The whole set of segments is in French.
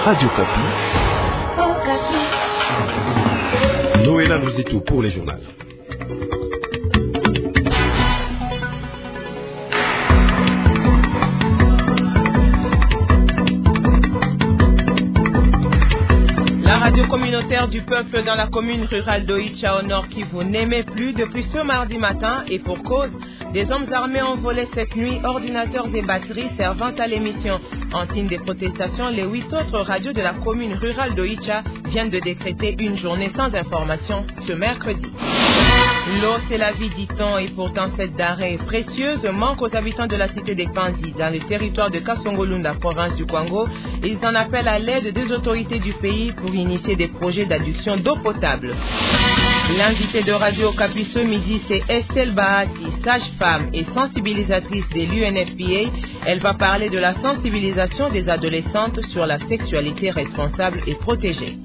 Radio Kapi. Noëlla Louzitou pour les journaux. La radio communautaire du peuple dans la commune rurale d'Oicha au Nord Kivu n'émet plus depuis ce mardi matin et pour cause, des hommes armés ont volé cette nuit ordinateurs et batteries servant à l'émission. En signe des protestations, les 8 autres radios de la commune rurale d'Oicha viennent de décréter une journée sans information ce mercredi. L'eau, c'est la vie, dit-on, et pourtant cette denrée précieuse manque aux habitants de la cité des Panzi, dans le territoire de Kasongolunda, province du Congo. Ils en appellent à l'aide des autorités du pays pour initier des projets d'adduction d'eau potable. L'invité de Radio Kapi ce midi, c'est Estelle Bahati, sage-femme et sensibilisatrice de l'UNFPA. Elle va parler de la sensibilisation des adolescentes sur la sexualité responsable et protégée.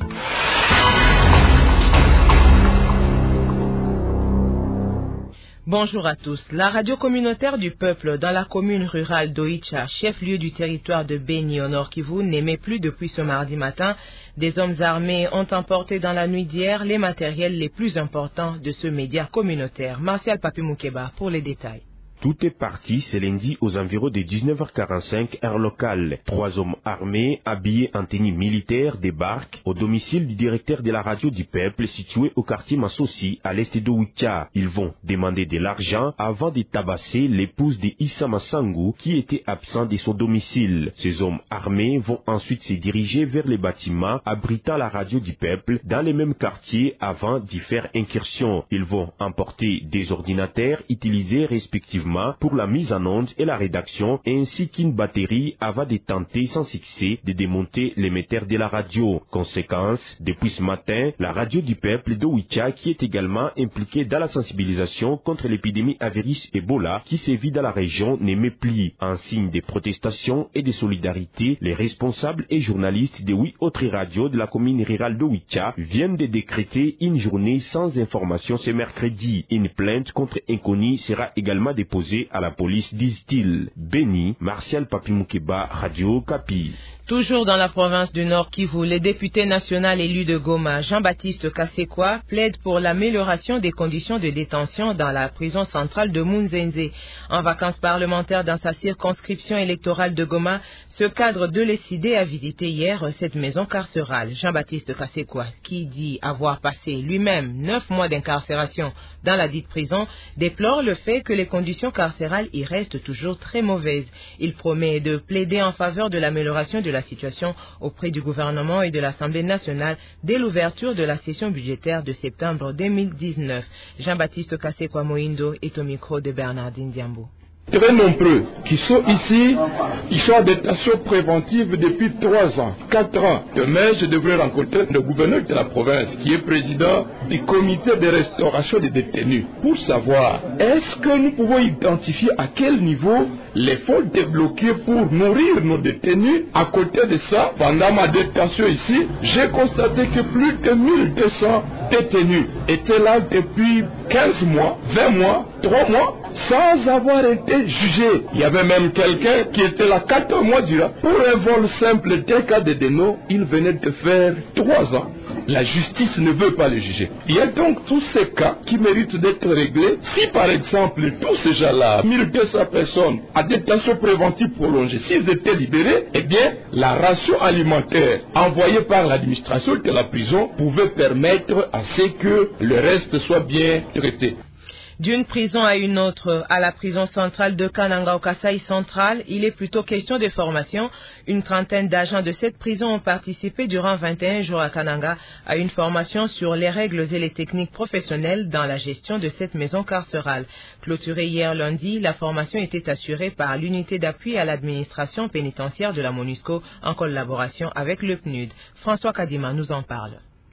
Bonjour à tous. La radio communautaire du peuple dans la commune rurale d'Oicha, chef-lieu du territoire de Beni au Nord Kivu, n'émet plus depuis ce mardi matin. Des hommes armés ont emporté dans la nuit d'hier les matériels les plus importants de ce média communautaire. Martial Papi Moukeba pour les détails. Tout est parti ce lundi aux environs de 19h45 heure locale. 3 hommes armés, habillés en tenue militaire, débarquent au domicile du directeur de la radio du peuple situé au quartier Massosi à l'est d'Oicha. Ils vont demander de l'argent avant de tabasser l'épouse de Issa Massangu qui était absent de son domicile. Ces hommes armés vont ensuite se diriger vers les bâtiments abritant la radio du peuple dans les mêmes quartiers avant d'y faire incursion. Ils vont emporter des ordinateurs utilisés respectivement pour la mise en onde et la rédaction, ainsi qu'une batterie avant de tenter sans succès de démonter l'émetteur de la radio. Conséquence, depuis ce matin, la radio du peuple d'Oicha, qui est également impliquée dans la sensibilisation contre l'épidémie à virus Ebola qui sévit dans la région, n'émet plus. En signe de protestation et de solidarité, les responsables et journalistes de 8 autres radios de la commune rurale d'Oicha viennent de décréter une journée sans information ce mercredi. Une plainte contre inconnu sera également déposée à la police, disent-ils. Beni, Martial Papi Moukeba, Radio Kapi. Toujours dans la province du Nord Kivu, le député national élu de Goma, Jean-Baptiste Kasekwa, plaide pour l'amélioration des conditions de détention dans la prison centrale de Munzenze. En vacances parlementaires dans sa circonscription électorale de Goma, ce cadre de l'ECD a visité hier cette maison carcérale. Jean-Baptiste Kasekwa, qui dit avoir passé lui-même 9 mois d'incarcération dans la dite prison, déplore le fait que les conditions carcérales y restent toujours très mauvaises. Il promet de plaider en faveur de l'amélioration de la situation auprès du gouvernement et de l'Assemblée nationale dès l'ouverture de la session budgétaire de septembre 2019. Jean-Baptiste Kasekwa Moindo est au micro de Bernardine Diambo. Très nombreux qui sont ici, ils sont en détention préventive depuis 3 ans, 4 ans. Demain, je devrais rencontrer le gouverneur de la province qui est président du comité de restauration des détenus pour savoir est-ce que nous pouvons identifier à quel niveau les fonds débloqués pour nourrir nos détenus. À côté de ça, pendant ma détention ici, j'ai constaté que plus de 1200 détenus étaient là depuis 15 mois, 20 mois, 3 mois, sans avoir été jugés. Il y avait même quelqu'un qui était là 4 mois durant. Pour un vol simple d'un cas de déno, il venait de faire 3 ans. La justice ne veut pas le juger. Il y a donc tous ces cas qui méritent d'être réglés. Si par exemple, tous ces gens-là, 1200 personnes à détention préventive prolongée, s'ils étaient libérés, eh bien, la ration alimentaire envoyée par l'administration de la prison pouvait permettre à ce que le reste soit bien traité. D'une prison à une autre, à la prison centrale de Kananga au Kasaï central, il est plutôt question de formation. Une trentaine d'agents de cette prison ont participé durant 21 jours à Kananga à une formation sur les règles et les techniques professionnelles dans la gestion de cette maison carcérale. Clôturée hier lundi, la formation était assurée par l'unité d'appui à l'administration pénitentiaire de la MONUSCO en collaboration avec le PNUD. François Kadima nous en parle.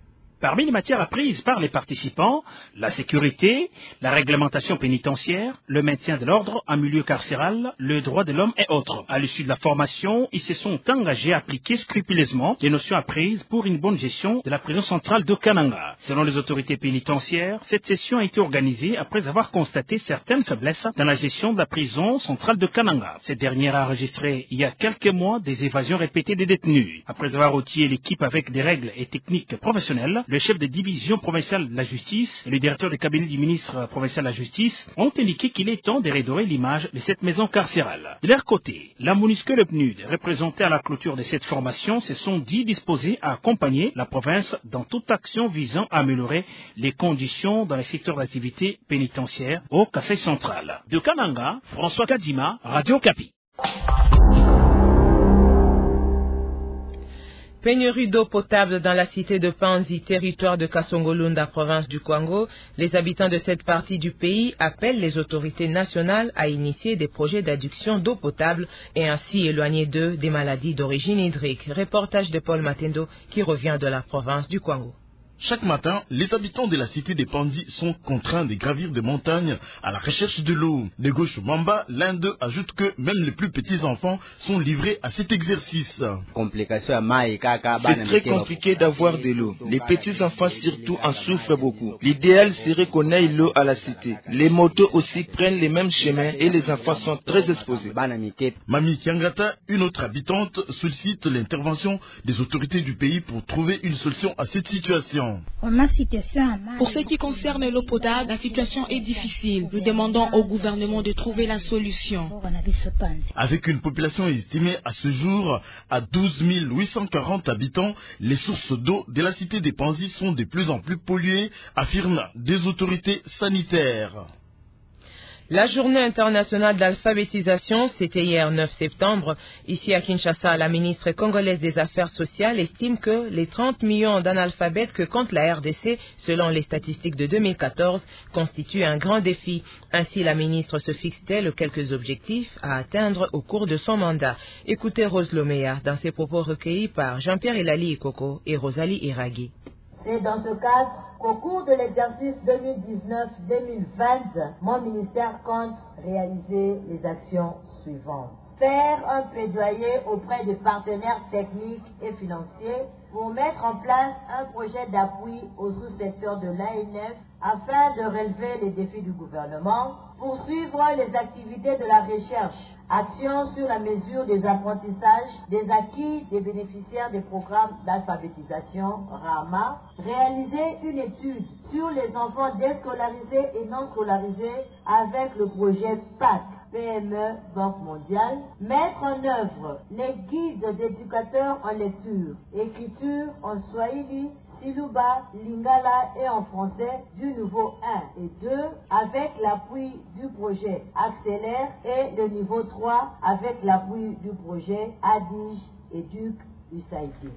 Parmi les matières apprises par les participants, la sécurité, la réglementation pénitentiaire, le maintien de l'ordre en milieu carcéral, le droit de l'homme et autres. À l'issue de la formation, ils se sont engagés à appliquer scrupuleusement les notions apprises pour une bonne gestion de la prison centrale de Kananga. Selon les autorités pénitentiaires, cette session a été organisée après avoir constaté certaines faiblesses dans la gestion de la prison centrale de Kananga. Cette dernière a enregistré il y a quelques mois des évasions répétées des détenus. Après avoir outillé l'équipe avec des règles et techniques professionnelles, le chef de division provinciale de la justice et le directeur de cabinet du ministre provincial de la justice ont indiqué qu'il est temps de redorer l'image de cette maison carcérale. De leur côté, la MONUSCO et le PNUD, représentés à la clôture de cette formation, se sont dit disposés à accompagner la province dans toute action visant à améliorer les conditions dans les secteurs d'activité pénitentiaire au Kasaï central. De Kananga, François Kadima, Radio Kapi. Pénurie d'eau potable dans la cité de Panzi, territoire de Kasongolunda, province du Kwango. Les habitants de cette partie du pays appellent les autorités nationales à initier des projets d'adduction d'eau potable et ainsi éloigner d'eux des maladies d'origine hydrique. Reportage de Paul Matendo qui revient de la province du Kwango. Chaque matin, les habitants de la cité des Pandis sont contraints de gravir des montagnes à la recherche de l'eau. De gauche Mamba, l'un d'eux ajoute que même les plus petits enfants sont livrés à cet exercice. C'est très compliqué d'avoir de l'eau. Les petits enfants surtout en souffrent beaucoup. L'idéal serait qu'on ait l'eau à la cité. Les motos aussi prennent les mêmes chemins et les enfants sont très exposés. Mami Kiangata, une autre habitante, sollicite l'intervention des autorités du pays pour trouver une solution à cette situation. Pour ce qui concerne l'eau potable, la situation est difficile. Nous demandons au gouvernement de trouver la solution. Avec une population estimée à ce jour à 12 840 habitants, les sources d'eau de la cité des Panzi sont de plus en plus polluées, affirment des autorités sanitaires. La journée internationale d'alphabétisation, c'était hier 9 septembre. Ici à Kinshasa, la ministre congolaise des Affaires sociales estime que les 30 millions d'analphabètes que compte la RDC, selon les statistiques de 2014, constituent un grand défi. Ainsi, la ministre se fixe-t-elle quelques objectifs à atteindre au cours de son mandat. Écoutez Rose Lomea dans ses propos recueillis par Jean-Pierre Elali Ikoko et Rosalie Iragui. C'est dans ce cadre qu'au cours de l'exercice 2019-2020, mon ministère compte réaliser les actions suivantes. Faire un plaidoyer auprès des partenaires techniques et financiers pour mettre en place un projet d'appui au sous-secteur de l'ANF afin de relever les défis du gouvernement, poursuivre les activités de la recherche, action sur la mesure des apprentissages, des acquis des bénéficiaires des programmes d'alphabétisation RAMA, réaliser une étude sur les enfants déscolarisés et non scolarisés avec le projet PAC, PME, Banque mondiale, mettre en œuvre les guides d'éducateurs en lecture, écriture en Swahili, Siluba, Lingala et en français du niveau 1 et 2 avec l'appui du projet Accélère et le niveau 3 avec l'appui du projet Adige Éduc USAID.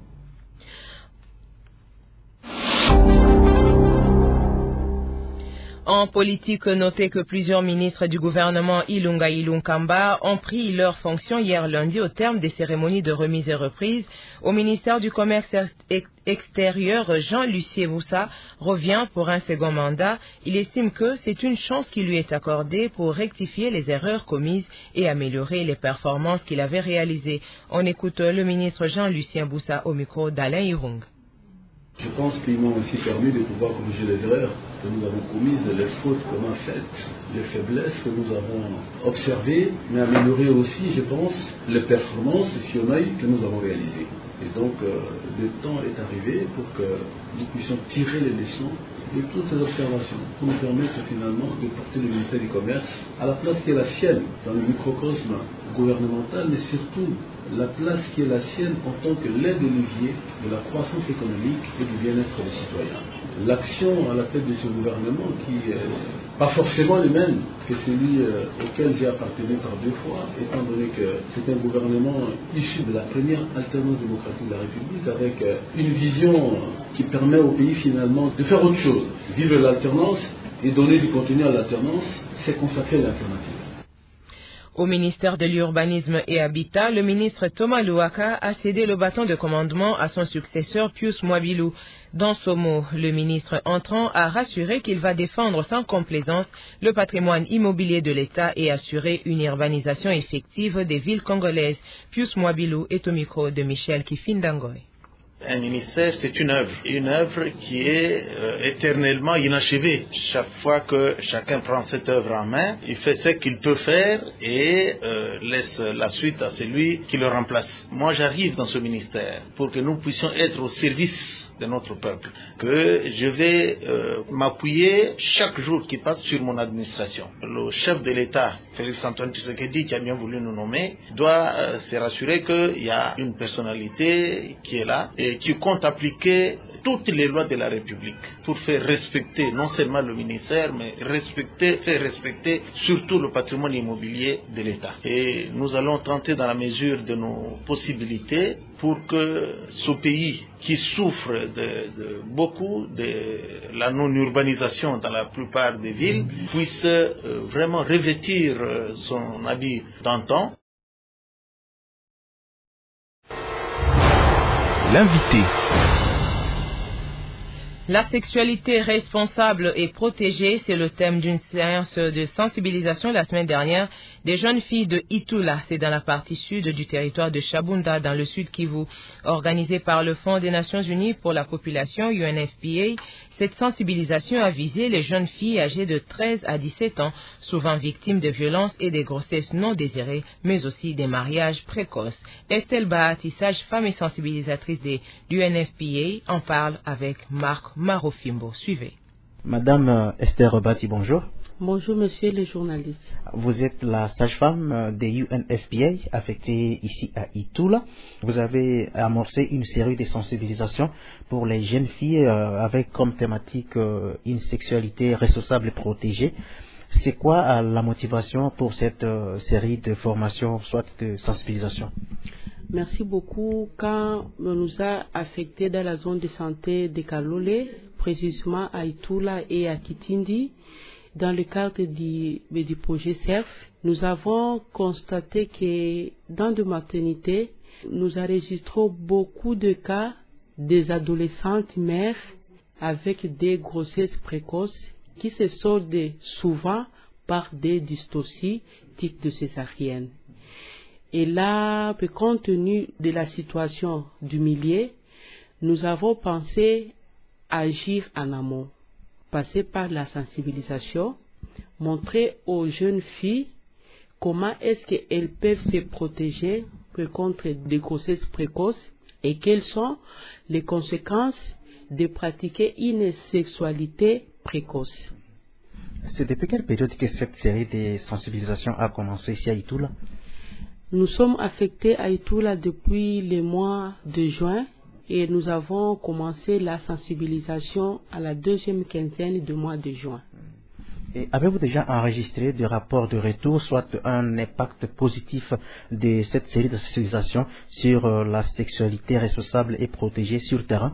En politique, notez que plusieurs ministres du gouvernement Ilunga Ilunkamba ont pris leurs fonctions hier lundi au terme des cérémonies de remise et reprise. Au ministère du Commerce extérieur, Jean-Lucien Moussa revient pour un second mandat. Il estime que c'est une chance qui lui est accordée pour rectifier les erreurs commises et améliorer les performances qu'il avait réalisées. On écoute le ministre Jean-Lucien Moussa au micro d'Alain Irung. Je pense qu'ils m'ont aussi permis de pouvoir corriger les erreurs que nous avons commises, les fautes qu'on a faites, les faiblesses que nous avons observées, mais améliorer aussi, je pense, les performances, si on a eu, que nous avons réalisées. Et donc, le temps est arrivé pour que nous puissions tirer les leçons de toutes ces observations pour nous permettre finalement de porter le ministère du Commerce à la place qui est la sienne dans le microcosme gouvernemental, mais surtout la place qui est la sienne en tant que l'aide levier de la croissance économique et du bien-être des citoyens. L'action à la tête de ce gouvernement qui n'est pas forcément le même que celui auquel j'ai appartenu par deux fois, étant donné que c'est un gouvernement issu de la première alternance démocratique de la République avec une vision qui permet au pays finalement de faire autre chose. Vivre l'alternance et donner du contenu à l'alternance, c'est consacrer l'alternative. Au ministère de l'Urbanisme et Habitat, le ministre Thomas Louaka a cédé le bâton de commandement à son successeur Pius Mwabilou. Dans ce mot, le ministre entrant a rassuré qu'il va défendre sans complaisance le patrimoine immobilier de l'État et assurer une urbanisation effective des villes congolaises. Pius Mwabilou est au micro de Michel Kifindangoy. Un ministère, c'est une œuvre qui est éternellement inachevée. Chaque fois que chacun prend cette œuvre en main, il fait ce qu'il peut faire et laisse la suite à celui qui le remplace. Moi, j'arrive dans ce ministère pour que nous puissions être au service de notre peuple, que je vais m'appuyer chaque jour qui passe sur mon administration. Le chef de l'État, Félix Antoine Tshisekedi, qui a bien voulu nous nommer, doit se rassurer qu'il y a une personnalité qui est là et qui compte appliquer toutes les lois de la République pour faire respecter non seulement le ministère, mais faire respecter surtout le patrimoine immobilier de l'État. Et nous allons tenter dans la mesure de nos possibilités pour que ce pays qui souffre de beaucoup de la non-urbanisation dans la plupart des villes puisse vraiment revêtir son habit d'antan. L'invité. La sexualité responsable et protégée, c'est le thème d'une séance de sensibilisation la semaine dernière des jeunes filles de Itoula. C'est dans la partie sud du territoire de Chabunda, dans le sud Kivu. Organisée par le Fonds des Nations Unies pour la population, UNFPA, cette sensibilisation a visé les jeunes filles âgées de 13 à 17 ans, souvent victimes de violences et des grossesses non désirées, mais aussi des mariages précoces. Estelle Bahati, sage-femme et sensibilisatrice de l'UNFPA, en parle avec Marc Marofimbo. Suivez. Madame Esther Rebati, bonjour. Bonjour, monsieur le journaliste. Vous êtes la sage-femme des UNFPA affectée ici à Itoula. Vous avez amorcé une série de sensibilisations pour les jeunes filles avec comme thématique une sexualité responsable et protégée. C'est quoi la motivation pour cette série de formations, soit de sensibilisation? Merci beaucoup. Quand on nous a affectés dans la zone de santé de Kalole, précisément à Itoula et à Kitindi, dans le cadre du projet CERF, nous avons constaté que dans de maternité, nous enregistrons beaucoup de cas des adolescentes mères avec des grossesses précoces qui se soldent souvent par des dystocies type de césarienne. Et là, compte tenu de la situation du milieu, nous avons pensé agir en amont, passer par la sensibilisation, montrer aux jeunes filles comment est-ce qu'elles peuvent se protéger contre des grossesses précoces et quelles sont les conséquences de pratiquer une sexualité précoce. C'est depuis quelle période que cette série de sensibilisation a commencé ici à Itoula? Nous sommes affectés à Itoula depuis le mois de juin et nous avons commencé la sensibilisation à la deuxième quinzaine du mois de juin. Et avez-vous déjà enregistré des rapports de retour, soit un impact positif de cette série de sensibilisation sur la sexualité responsable et protégée sur le terrain?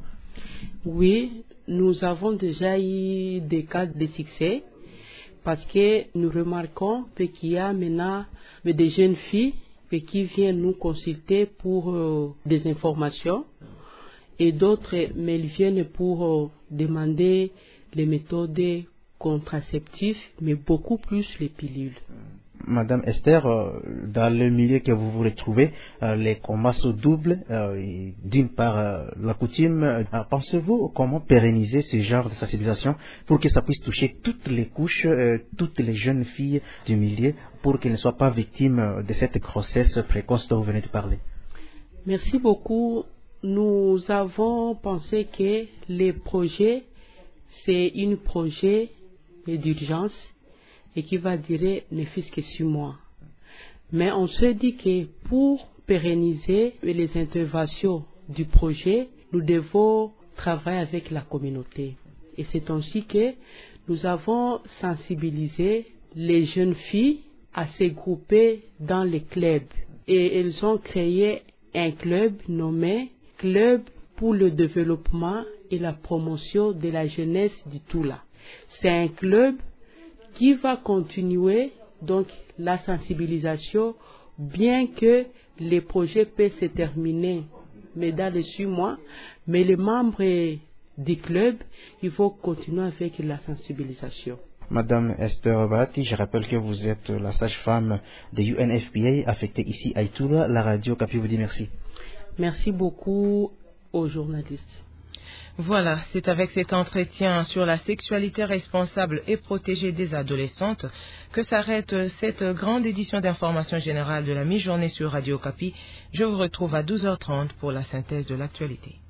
Oui, nous avons déjà eu des cas de succès parce que nous remarquons qu'il y a maintenant des jeunes filles qui viennent nous consulter pour des informations et d'autres mais ils viennent pour demander les méthodes contraceptives mais beaucoup plus les pilules. Madame Esther, dans le milieu que vous vous retrouvez, les combats se doublent. D'une part, la coutume. Pensez-vous comment pérenniser ce genre de sensibilisation pour que ça puisse toucher toutes les couches, toutes les jeunes filles du milieu, pour qu'elles ne soient pas victimes de cette grossesse précoce dont vous venez de parler? Merci beaucoup. Nous avons pensé que les projets, c'est un projet d'urgence et qui va durer ne fût-ce que 6 mois. Mais on se dit que pour pérenniser les interventions du projet, nous devons travailler avec la communauté. Et c'est ainsi que nous avons sensibilisé les jeunes filles à se grouper dans les clubs. Et elles ont créé un club nommé Club pour le développement et la promotion de la jeunesse d'Itoula. C'est un club qui va continuer Donc la sensibilisation, bien que les projets peuvent se terminer, mais dans les 6 mois, mais les membres du club, il faut continuer avec la sensibilisation. Madame Esther Bahati, je rappelle que vous êtes la sage-femme de UNFPA affectée ici à Itoula. La radio Capi vous dit merci. Merci beaucoup aux journalistes. Voilà, c'est avec cet entretien sur la sexualité responsable et protégée des adolescentes que s'arrête cette grande édition d'information générale de la mi-journée sur Radio Capi. Je vous retrouve à 12h30 pour la synthèse de l'actualité.